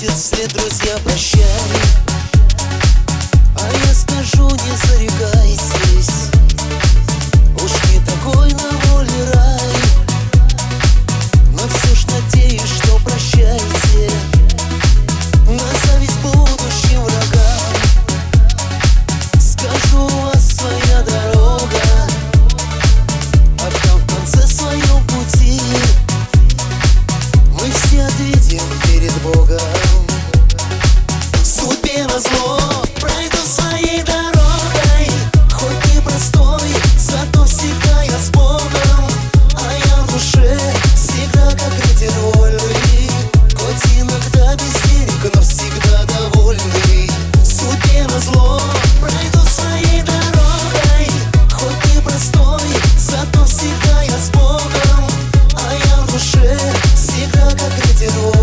бросит вслед, друзья, прощай. А я скажу, не зарекайтесь, уж не такой на воле рай. Но все ж надеюсь, что прощайте на зависть будущим врагам. Скажу, у вас своя дорога, а там в конце своем пути мы все ответим перед Богом. Судьбе назло пройду своей дорогой, хоть непростой, зато всегда я с Богом. А я в душе всегда как ветер вольный, хоть иногда без денег, но всегда довольный. Судьбе назло пройду своей дорогой, хоть непростой, зато всегда я с Богом. А я в душе всегда как ветер вольный.